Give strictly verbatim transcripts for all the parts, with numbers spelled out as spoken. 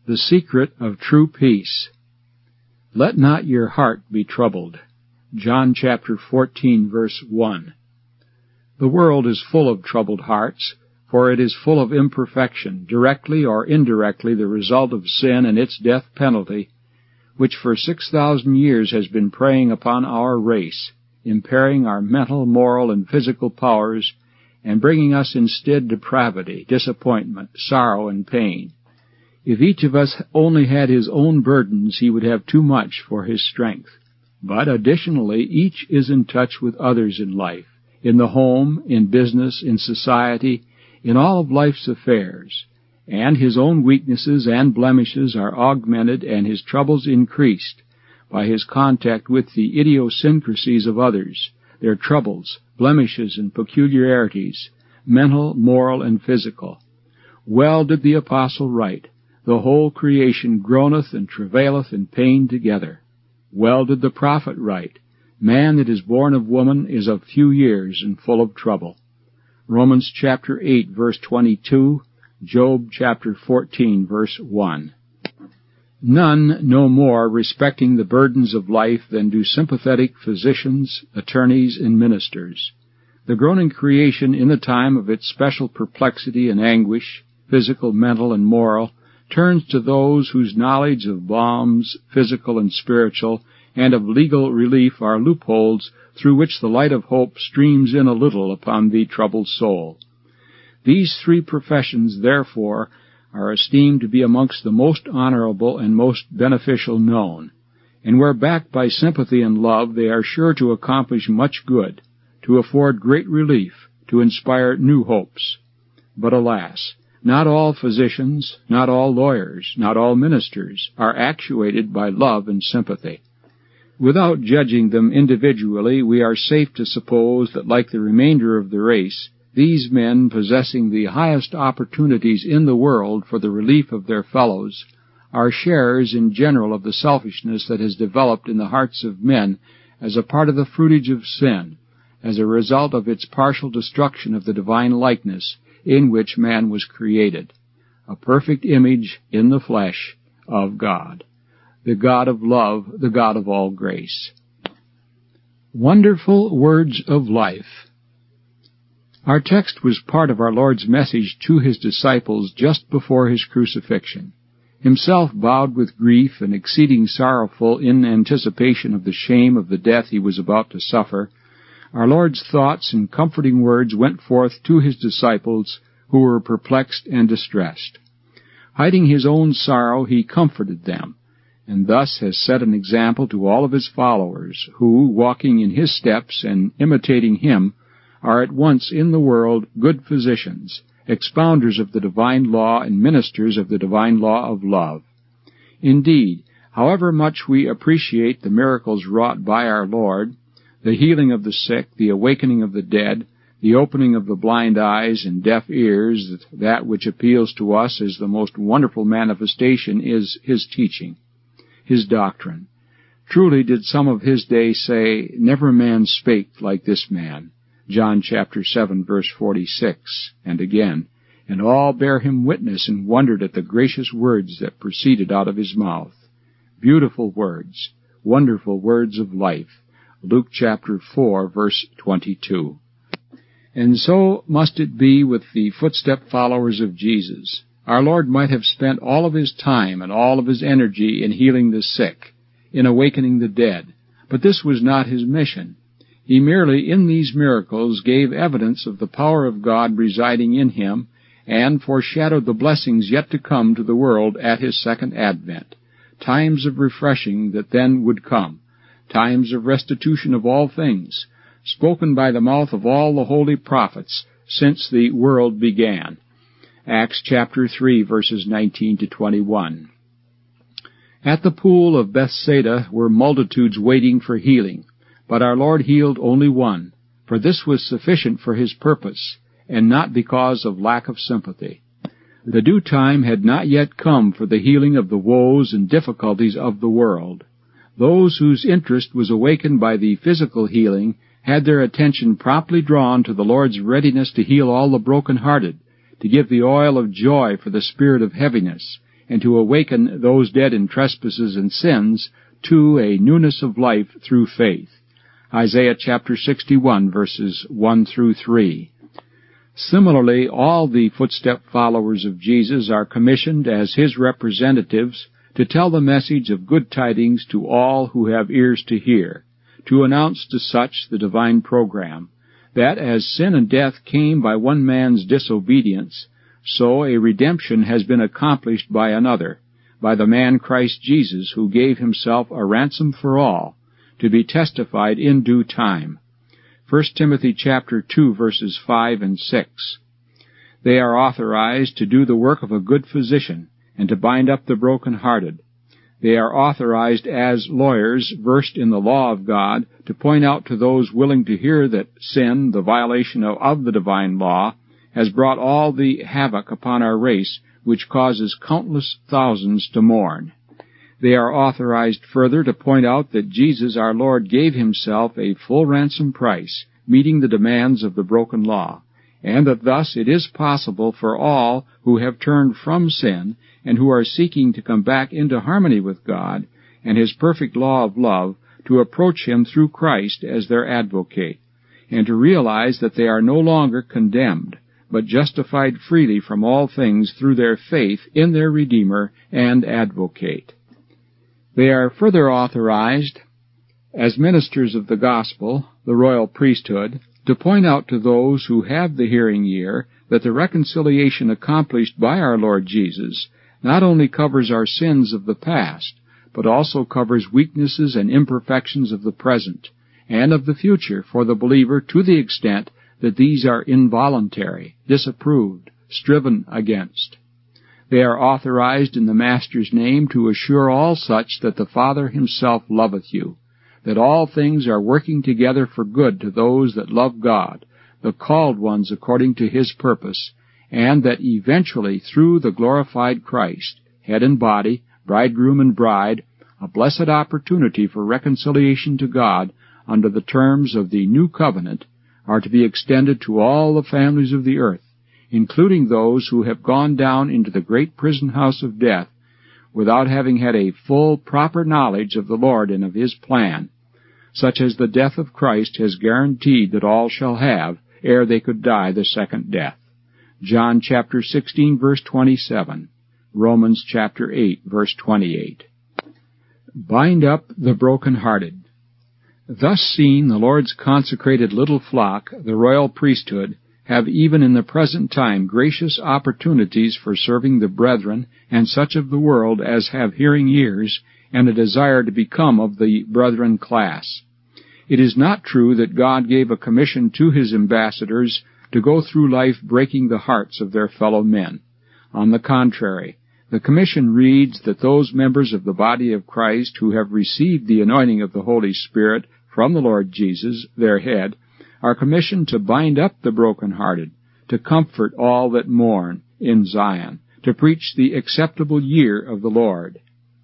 The secret of true peace. Let not your heart be troubled. John chapter fourteen, verse one. The world is full of troubled hearts, for it is full of imperfection, directly or indirectly the result of sin and its death penalty, which for six thousand years has been preying upon our race, impairing our mental, moral, and physical powers, and bringing us instead depravity, disappointment, sorrow, and pain. If each of us only had his own burdens, he would have too much for his strength. But additionally, each is in touch with others in life, in the home, in business, in society, in all of life's affairs, and his own weaknesses and blemishes are augmented and his troubles increased by his contact with the idiosyncrasies of others, their troubles, blemishes, and peculiarities, mental, moral, and physical. Well did the apostle write, "The whole creation groaneth and travaileth in pain together." Well did the prophet write, "Man that is born of woman is of few years and full of trouble." Romans chapter eight, verse twenty-two, Job chapter fourteen, verse one. None know more respecting the burdens of life than do sympathetic physicians, attorneys, and ministers. The groaning creation, in the time of its special perplexity and anguish, physical, mental, and moral, turns to those whose knowledge of balms, physical and spiritual, and of legal relief are loopholes through which the light of hope streams in a little upon the troubled soul. These three professions, therefore, are esteemed to be amongst the most honorable and most beneficial known, and where backed by sympathy and love, they are sure to accomplish much good, to afford great relief, to inspire new hopes. But alas, not all physicians, not all lawyers, not all ministers are actuated by love and sympathy. Without judging them individually, we are safe to suppose that, like the remainder of the race, these men, possessing the highest opportunities in the world for the relief of their fellows, are sharers in general of the selfishness that has developed in the hearts of men as a part of the fruitage of sin, as a result of its partial destruction of the divine likeness in which man was created, a perfect image in the flesh of God, the God of love, the God of all grace. Wonderful words of life. Our text was part of our Lord's message to his disciples just before his crucifixion. Himself bowed with grief and exceeding sorrowful in anticipation of the shame of the death he was about to suffer, our Lord's thoughts and comforting words went forth to his disciples who were perplexed and distressed. Hiding his own sorrow, he comforted them, and thus has set an example to all of his followers, who, walking in his steps and imitating him, are at once in the world good physicians, expounders of the divine law and ministers of the divine law of love. Indeed, however much we appreciate the miracles wrought by our Lord, the healing of the sick, the awakening of the dead, the opening of the blind eyes and deaf ears, that which appeals to us as the most wonderful manifestation is his teaching, his doctrine. Truly did some of his day say, "Never man spake like this man." John chapter seven, verse forty-six, and again, "And all bare him witness and wondered at the gracious words that proceeded out of his mouth." Beautiful words, wonderful words of life. Luke chapter four, verse twenty-two. And so must it be with the footstep followers of Jesus. Our Lord might have spent all of his time and all of his energy in healing the sick, in awakening the dead, but this was not his mission. He merely, in these miracles, gave evidence of the power of God residing in him, and foreshadowed the blessings yet to come to the world at his second advent, times of refreshing that then would come, times of restitution of all things, spoken by the mouth of all the holy prophets since the world began. Acts chapter three, verses nineteen to twenty-one. At the pool of Bethsaida were multitudes waiting for healing, but our Lord healed only one, for this was sufficient for his purpose, and not because of lack of sympathy. The due time had not yet come for the healing of the woes and difficulties of the world. Those whose interest was awakened by the physical healing had their attention promptly drawn to the Lord's readiness to heal all the broken-hearted, to give the oil of joy for the spirit of heaviness, and to awaken those dead in trespasses and sins to a newness of life through faith. Isaiah chapter sixty-one, verses one through three. Similarly, all the footstep followers of Jesus are commissioned as His representatives to tell the message of good tidings to all who have ears to hear, to announce to such the divine program, that as sin and death came by one man's disobedience, so a redemption has been accomplished by another, by the man Christ Jesus, who gave Himself a ransom for all, to be testified in due time. First Timothy chapter two, verses five and six. They are authorized to do the work of a good physician, and to bind up the broken-hearted. They are authorized as lawyers versed in the law of God to point out to those willing to hear that sin, the violation of, of the divine law, has brought all the havoc upon our race which causes countless thousands to mourn. They are authorized further to point out that Jesus our Lord gave Himself a full ransom price, meeting the demands of the broken law, and that thus it is possible for all who have turned from sin and who are seeking to come back into harmony with God and His perfect law of love to approach Him through Christ as their advocate, and to realize that they are no longer condemned, but justified freely from all things through their faith in their Redeemer and Advocate. They are further authorized, as ministers of the gospel, the royal priesthood, to point out to those who have the hearing ear that the reconciliation accomplished by our Lord Jesus not only covers our sins of the past, but also covers weaknesses and imperfections of the present and of the future for the believer to the extent that these are involuntary, disapproved, striven against. They are authorized in the Master's name to assure all such that the Father Himself loveth you, that all things are working together for good to those that love God, the called ones according to His purpose, and that eventually through the glorified Christ, head and body, bridegroom and bride, a blessed opportunity for reconciliation to God under the terms of the new covenant are to be extended to all the families of the earth, including those who have gone down into the great prison house of death without having had a full, proper knowledge of the Lord and of His plan, such as the death of Christ has guaranteed that all shall have ere they could die the second death. John chapter sixteen, verse twenty-seven. Romans chapter eight, verse twenty-eight. Bind up the broken-hearted. Thus seen, the Lord's consecrated little flock, the royal priesthood, have even in the present time gracious opportunities for serving the brethren and such of the world as have hearing ears and a desire to become of the brethren class. It is not true that God gave a commission to His ambassadors to go through life breaking the hearts of their fellow men. On the contrary, the commission reads that those members of the body of Christ who have received the anointing of the Holy Spirit from the Lord Jesus, their head, are commissioned to bind up the broken-hearted, to comfort all that mourn in Zion, to preach the acceptable year of the Lord.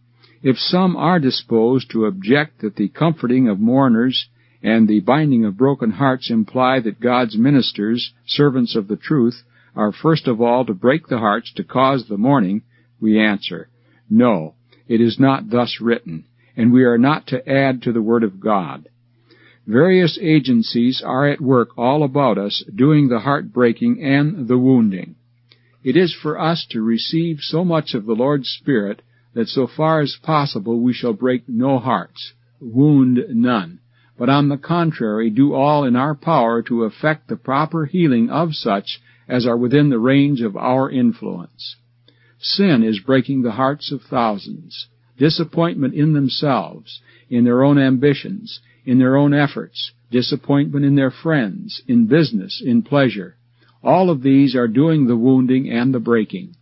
If some are disposed to object that the comforting of mourners and the binding of broken hearts imply that God's ministers, servants of the truth, are first of all to break the hearts to cause the mourning, we answer, no, it is not thus written, and we are not to add to the Word of God. Various agencies are at work all about us, doing the heart-breaking and the wounding. It is for us to receive so much of the Lord's Spirit that so far as possible we shall break no hearts, wound none, but on the contrary do all in our power to effect the proper healing of such as are within the range of our influence. Sin is breaking the hearts of thousands. Disappointment in themselves, in their own ambitions, in their own efforts, disappointment in their friends, in business, in pleasure. All of these are doing the wounding and the breaking.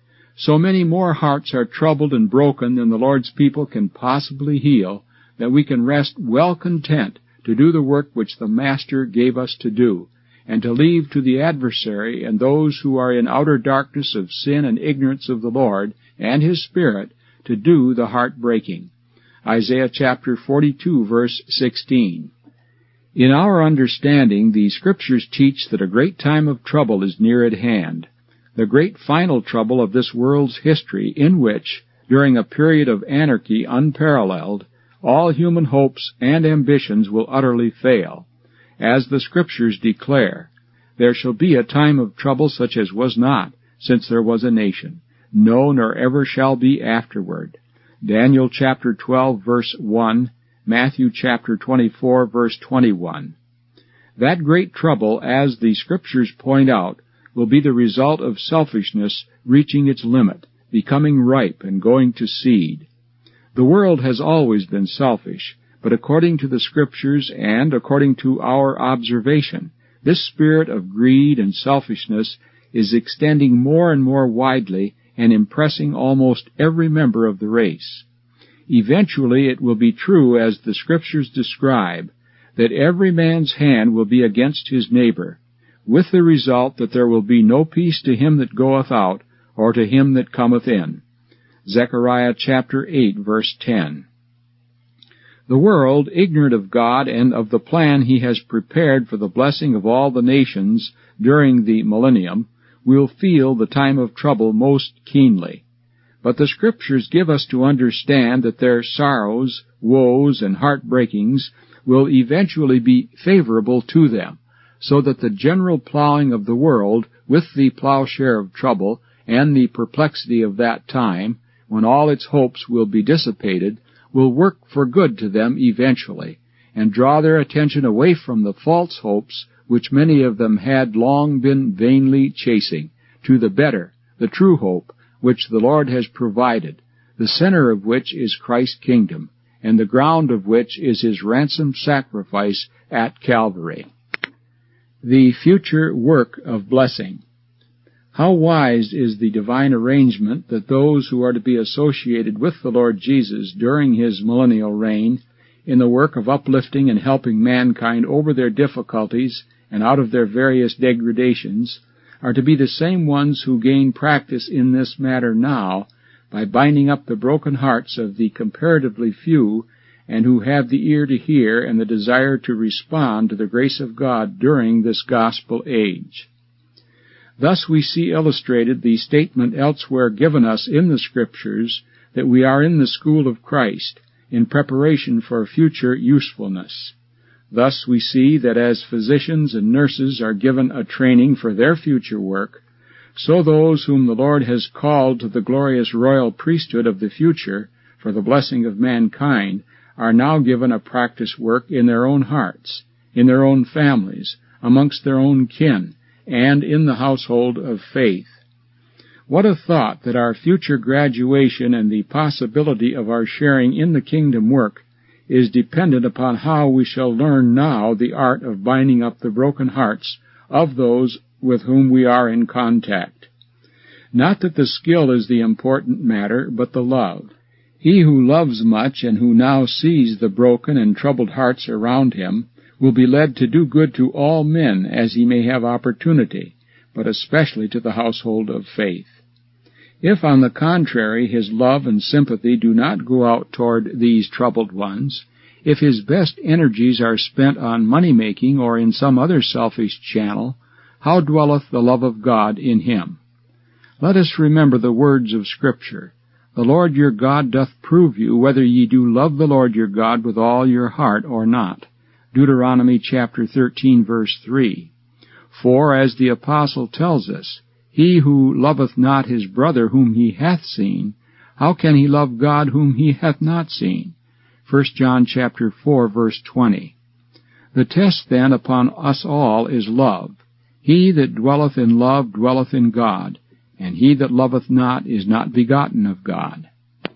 So many more hearts are troubled and broken than the Lord's people can possibly heal, that we can rest well content to do the work which the Master gave us to do, and to leave to the adversary and those who are in outer darkness of sin and ignorance of the Lord and His Spirit to do the heart-breaking. Isaiah chapter forty-two, verse sixteen. In our understanding, the Scriptures teach that a great time of trouble is near at hand. The great final trouble of this world's history, in which, during a period of anarchy unparalleled, all human hopes and ambitions will utterly fail. As the Scriptures declare, there shall be a time of trouble such as was not, since there was a nation, no, nor ever shall be afterward. Daniel chapter twelve, verse one, Matthew chapter twenty-four, verse twenty-one. That great trouble, as the Scriptures point out, will be the result of selfishness reaching its limit, becoming ripe and going to seed. The world has always been selfish, but according to the Scriptures and according to our observation, this spirit of greed and selfishness is extending more and more widely and impressing almost every member of the race. Eventually it will be true, as the Scriptures describe, that every man's hand will be against his neighbor, with the result that there will be no peace to him that goeth out, or to him that cometh in. Zechariah chapter eight, verse ten. The world, ignorant of God and of the plan He has prepared for the blessing of all the nations during the millennium, will feel the time of trouble most keenly. But the Scriptures give us to understand that their sorrows, woes, and heartbreakings will eventually be favorable to them, so that the general plowing of the world with the plowshare of trouble and the perplexity of that time, when all its hopes will be dissipated, will work for good to them eventually, and draw their attention away from the false hopes which many of them had long been vainly chasing, to the better, the true hope, which the Lord has provided, the center of which is Christ's kingdom, and the ground of which is His ransom sacrifice at Calvary. The future work of blessing. How wise is the divine arrangement that those who are to be associated with the Lord Jesus during His millennial reign in the work of uplifting and helping mankind over their difficulties and out of their various degradations are to be the same ones who gain practice in this matter now by binding up the broken hearts of the comparatively few and who have the ear to hear and the desire to respond to the grace of God during this gospel age. Thus we see illustrated the statement elsewhere given us in the Scriptures that we are in the school of Christ, in preparation for future usefulness. Thus we see that as physicians and nurses are given a training for their future work, so those whom the Lord has called to the glorious royal priesthood of the future for the blessing of mankind are now given a practice work in their own hearts, in their own families, amongst their own kin, and in the household of faith. What a thought that our future graduation and the possibility of our sharing in the kingdom work is dependent upon how we shall learn now the art of binding up the broken hearts of those with whom we are in contact. Not that the skill is the important matter, but the love. He who loves much and who now sees the broken and troubled hearts around him will be led to do good to all men as he may have opportunity, but especially to the household of faith. If, on the contrary, his love and sympathy do not go out toward these troubled ones, if his best energies are spent on money-making or in some other selfish channel, how dwelleth the love of God in him? Let us remember the words of Scripture. The Lord your God doth prove you whether ye do love the Lord your God with all your heart or not. Deuteronomy chapter thirteen, verse three. For, as the apostle tells us, he who loveth not his brother whom he hath seen, how can he love God whom he hath not seen? First John chapter four, verse twenty. The test then upon us all is love. He that dwelleth in love dwelleth in God, and he that loveth not is not begotten of God.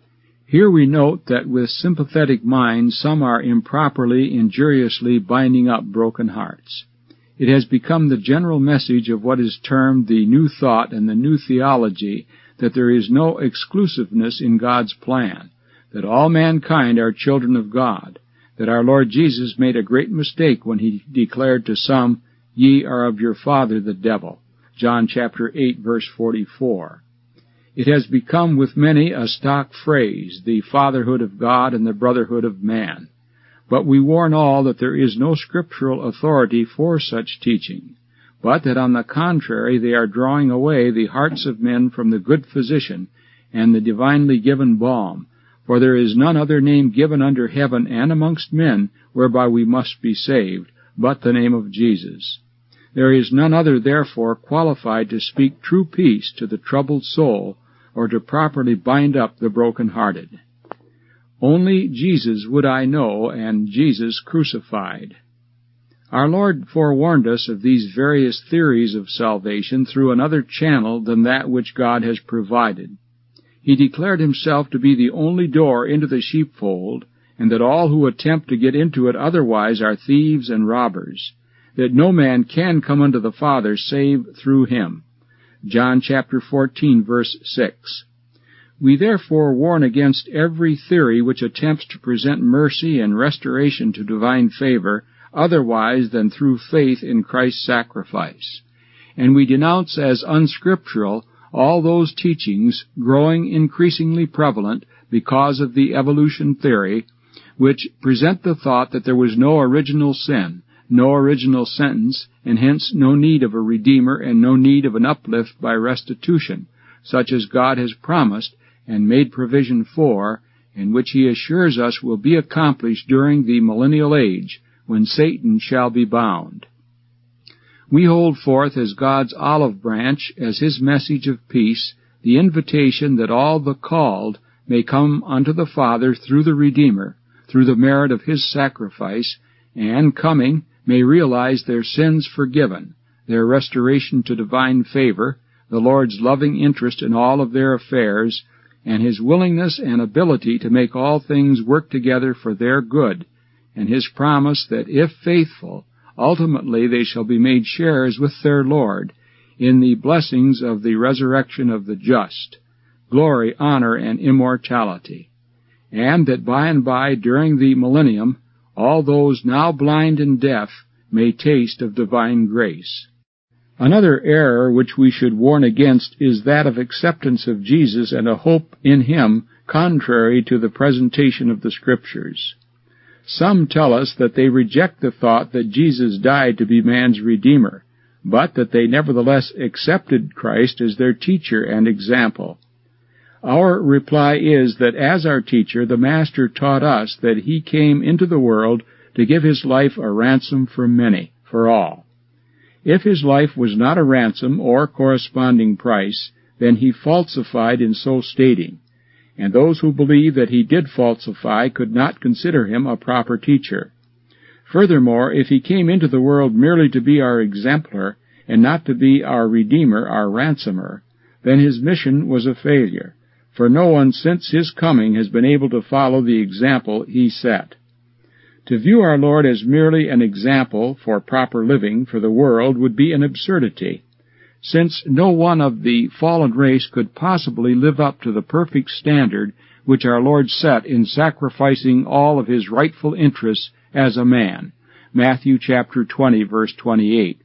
Here we note that with sympathetic minds some are improperly, injuriously binding up broken hearts. It has become the general message of what is termed the New Thought and the New Theology that there is no exclusiveness in God's plan, that all mankind are children of God, that our Lord Jesus made a great mistake when He declared to some, "Ye are of your father the devil," John chapter eight, verse forty-four. It has become with many a stock phrase, the fatherhood of God and the brotherhood of man. But we warn all that there is no scriptural authority for such teaching. but that on the contrary they are drawing away the hearts of men from the good physician and the divinely given balm. For there is none other name given under heaven and amongst men whereby we must be saved, but the name of Jesus. There is none other, therefore, qualified to speak true peace to the troubled soul, or to properly bind up the broken-hearted. Only Jesus would I know, and Jesus crucified. Our Lord forewarned us of these various theories of salvation through another channel than that which God has provided. He declared himself to be the only door into the sheepfold, and that all who attempt to get into it otherwise are thieves and robbers, that no man can come unto the Father save through him. John chapter fourteen, verse six. We therefore warn against every theory which attempts to present mercy and restoration to divine favor otherwise than through faith in Christ's sacrifice. And we denounce as unscriptural all those teachings, growing increasingly prevalent because of the evolution theory, which present the thought that there was no original sin, no original sentence, and hence no need of a Redeemer and no need of an uplift by restitution, such as God has promised and made provision for, and which he assures us will be accomplished during the millennial age, when Satan shall be bound. We hold forth as God's olive branch, as his message of peace, the invitation that all the called may come unto the Father through the Redeemer, through the merit of his sacrifice, and, coming, may realize their sins forgiven, their restoration to divine favor, the Lord's loving interest in all of their affairs, and his willingness and ability to make all things work together for their good, and his promise that, if faithful, ultimately they shall be made sharers with their Lord in the blessings of the resurrection of the just, glory, honor, and immortality, and that by and by, during the millennium, all those now blind and deaf may taste of divine grace. Another error which we should warn against is that of acceptance of Jesus and a hope in him contrary to the presentation of the Scriptures. Some tell us that they reject the thought that Jesus died to be man's Redeemer, but that they nevertheless accepted Christ as their teacher and example. Our reply is that as our teacher, the Master taught us that he came into the world to give his life a ransom for many, for all. If his life was not a ransom or corresponding price, then he falsified in so stating, and those who believe that he did falsify could not consider him a proper teacher. Furthermore, if he came into the world merely to be our exemplar, and not to be our Redeemer, our ransomer, then his mission was a failure, for no one since his coming has been able to follow the example he set. To view our Lord as merely an example for proper living for the world would be an absurdity, since no one of the fallen race could possibly live up to the perfect standard which our Lord set in sacrificing all of his rightful interests as a man. Matthew chapter twenty, verse twenty-eight.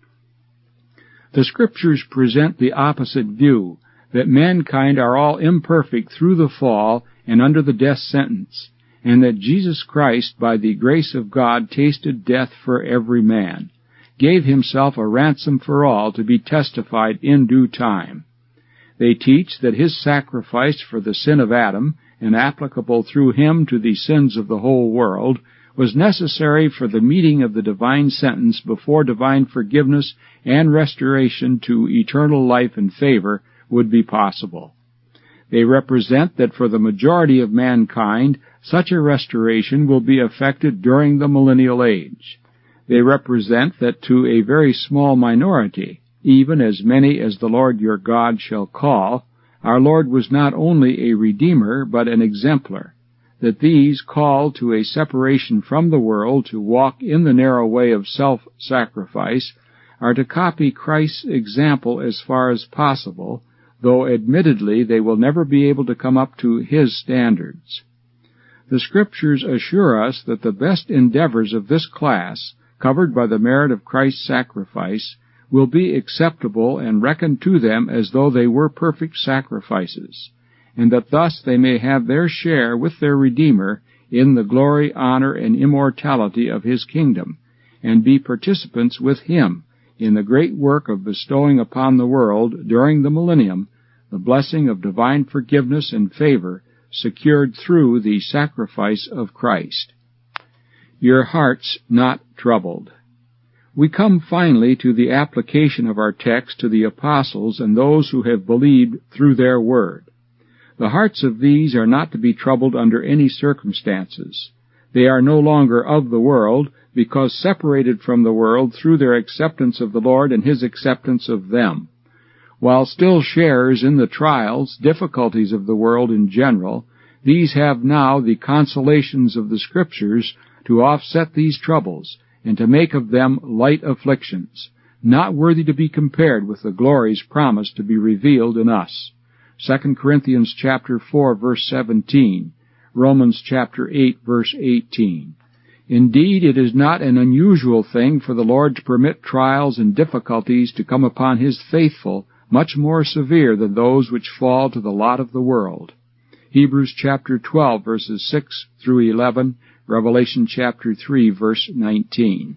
The Scriptures present the opposite view, that mankind are all imperfect through the fall and under the death sentence, and that Jesus Christ, by the grace of God, tasted death for every man, gave himself a ransom for all to be testified in due time. They teach that his sacrifice for the sin of Adam, and applicable through him to the sins of the whole world, was necessary for the meeting of the divine sentence before divine forgiveness and restoration to eternal life and favor would be possible. They represent that for the majority of mankind, such a restoration will be effected during the millennial age. They represent that to a very small minority, even as many as the Lord your God shall call, our Lord was not only a Redeemer, but an exemplar, that these, called to a separation from the world to walk in the narrow way of self-sacrifice, are to copy Christ's example as far as possible, though admittedly they will never be able to come up to his standards. The Scriptures assure us that the best endeavors of this class, covered by the merit of Christ's sacrifice, will be acceptable and reckoned to them as though they were perfect sacrifices, and that thus they may have their share with their Redeemer in the glory, honor, and immortality of his kingdom, and be participants with him in the great work of bestowing upon the world during the millennium the blessing of divine forgiveness and favor secured through the sacrifice of Christ. Your hearts not troubled. We come finally to the application of our text to the apostles and those who have believed through their word. The hearts of these are not to be troubled under any circumstances. They are no longer of the world, because separated from the world through their acceptance of the Lord and His acceptance of them. While still sharers in the trials, difficulties of the world in general, these have now the consolations of the Scriptures to offset these troubles, and to make of them light afflictions, not worthy to be compared with the glories promised to be revealed in us. Second Corinthians chapter four, verse seventeen, Romans chapter eight, verse eighteen. Indeed, it is not an unusual thing for the Lord to permit trials and difficulties to come upon His faithful, much more severe than those which fall to the lot of the world. Hebrews chapter twelve, verses six through eleven, Revelation chapter three, verse nineteen.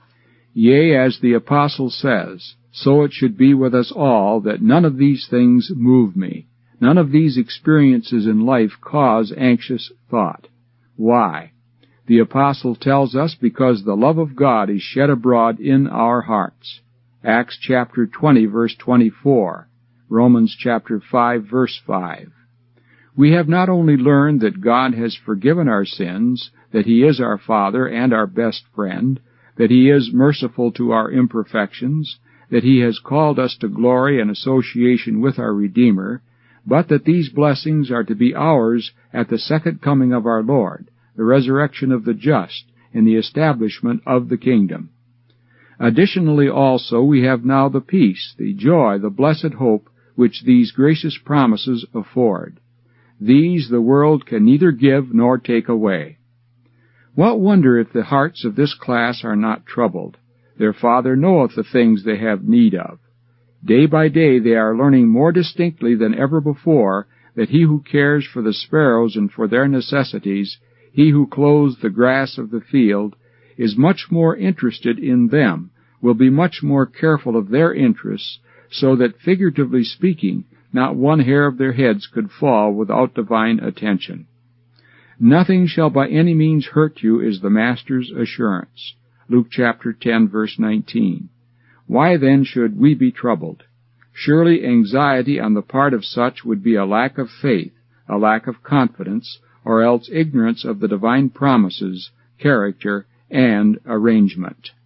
Yea, as the apostle says, so it should be with us all, that none of these things move me. None of these experiences in life cause anxious thought. Why? The apostle tells us, because the love of God is shed abroad in our hearts. Acts chapter twenty, verse twenty-four. Romans chapter five, verse five. We have not only learned that God has forgiven our sins, that He is our Father and our best friend, that He is merciful to our imperfections, that He has called us to glory and association with our Redeemer, but that these blessings are to be ours at the second coming of our Lord, the resurrection of the just, and the establishment of the kingdom. Additionally also we have now the peace, the joy, the blessed hope which these gracious promises afford. These the world can neither give nor take away. What wonder if the hearts of this class are not troubled? Their Father knoweth the things they have need of. Day by day they are learning more distinctly than ever before that He who cares for the sparrows and for their necessities, He who clothes the grass of the field, is much more interested in them, will be much more careful of their interests, so that, figuratively speaking, not one hair of their heads could fall without divine attention. Nothing shall by any means hurt you is the Master's assurance. Luke chapter ten, verse nineteen. Why then should we be troubled? Surely anxiety on the part of such would be a lack of faith, a lack of confidence, or else ignorance of the divine promises, character, and arrangement.